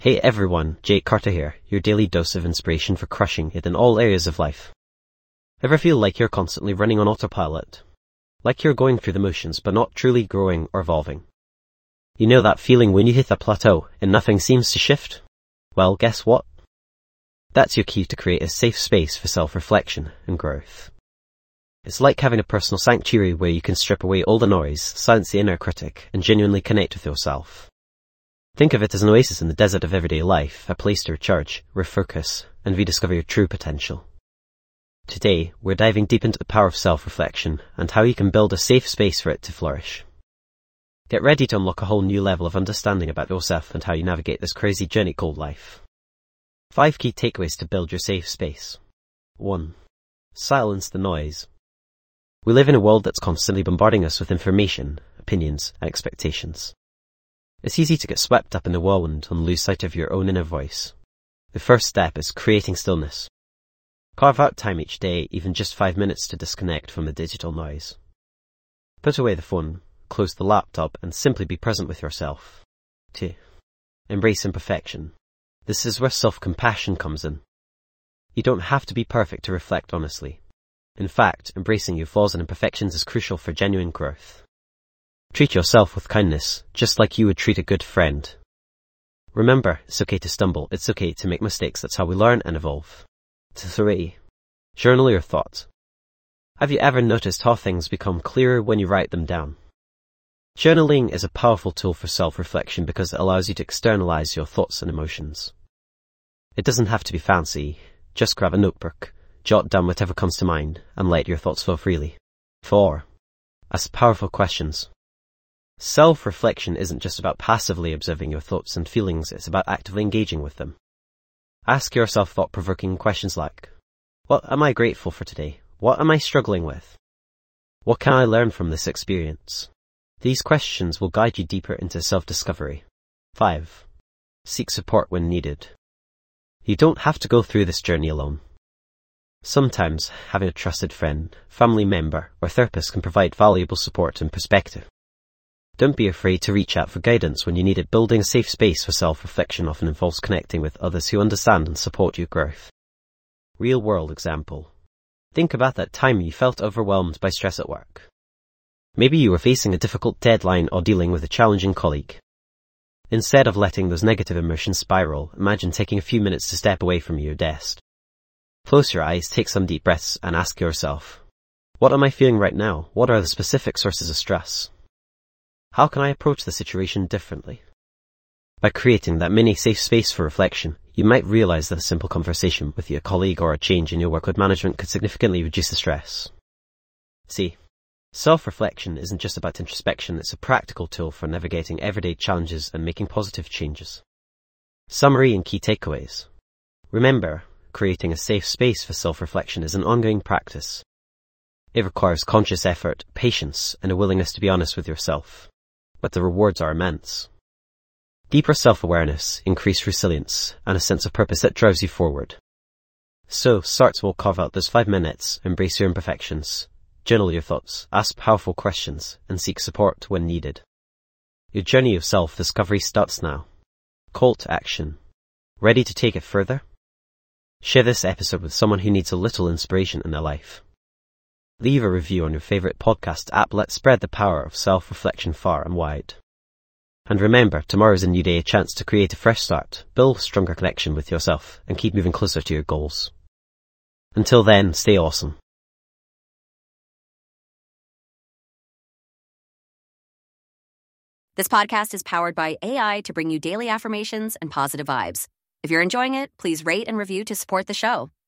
Hey everyone, Jake Carter here, your daily dose of inspiration for crushing it in all areas of life. Ever feel like you're constantly running on autopilot? Like you're going through the motions but not truly growing or evolving? You know that feeling when you hit a plateau and nothing seems to shift? Well, guess what? That's your key to create a safe space for self-reflection and growth. It's like having a personal sanctuary where you can strip away all the noise, silence the inner critic, and genuinely connect with yourself. Think of it as an oasis in the desert of everyday life, a place to recharge, refocus, and rediscover your true potential. Today, we're diving deep into the power of self-reflection and how you can build a safe space for it to flourish. Get ready to unlock a whole new level of understanding about yourself and how you navigate this crazy journey called life. 5 key takeaways to build your safe space. 1. Silence the noise. We live in a world that's constantly bombarding us with information, opinions, and expectations. It's easy to get swept up in the whirlwind and lose sight of your own inner voice. The first step is creating stillness. Carve out time each day, even just 5 minutes, to disconnect from the digital noise. Put away the phone, close the laptop, and simply be present with yourself. 2. Embrace imperfection. This is where self-compassion comes in. You don't have to be perfect to reflect honestly. In fact, embracing your flaws and imperfections is crucial for genuine growth. Treat yourself with kindness, just like you would treat a good friend. Remember, it's okay to stumble, it's okay to make mistakes, that's how we learn and evolve. 3. Journal your thoughts. Have you ever noticed how things become clearer when you write them down? Journaling is a powerful tool for self-reflection because it allows you to externalize your thoughts and emotions. It doesn't have to be fancy, just grab a notebook, jot down whatever comes to mind, and let your thoughts flow freely. 4. Ask powerful questions. Self-reflection isn't just about passively observing your thoughts and feelings, it's about actively engaging with them. Ask yourself thought-provoking questions like, what am I grateful for today? What am I struggling with? What can I learn from this experience? These questions will guide you deeper into self-discovery. 5. Seek support when needed. You don't have to go through this journey alone. Sometimes, having a trusted friend, family member, or therapist can provide valuable support and perspective. Don't be afraid to reach out for guidance when you need it. Building a safe space for self-reflection often involves connecting with others who understand and support your growth. Real-world example. Think about that time you felt overwhelmed by stress at work. Maybe you were facing a difficult deadline or dealing with a challenging colleague. Instead of letting those negative emotions spiral, imagine taking a few minutes to step away from your desk. Close your eyes, take some deep breaths, and ask yourself, what am I feeling right now? What are the specific sources of stress? How can I approach the situation differently? By creating that mini safe space for reflection, you might realize that a simple conversation with your colleague or a change in your workload management could significantly reduce the stress. See, self-reflection isn't just about introspection, it's a practical tool for navigating everyday challenges and making positive changes. Summary and key takeaways. Remember, creating a safe space for self-reflection is an ongoing practice. It requires conscious effort, patience, and a willingness to be honest with yourself. But the rewards are immense. Deeper self-awareness, increased resilience, and a sense of purpose that drives you forward. So, start small, carve out those 5 minutes, embrace your imperfections, journal your thoughts, ask powerful questions, and seek support when needed. Your journey of self-discovery starts now. Call to action. Ready to take it further? Share this episode with someone who needs a little inspiration in their life. Leave a review on your favorite podcast app. Let's spread the power of self-reflection far and wide. And remember, tomorrow's a new day, a chance to create a fresh start, build a stronger connection with yourself, and keep moving closer to your goals. Until then, stay awesome. This podcast is powered by AI to bring you daily affirmations and positive vibes. If you're enjoying it, please rate and review to support the show.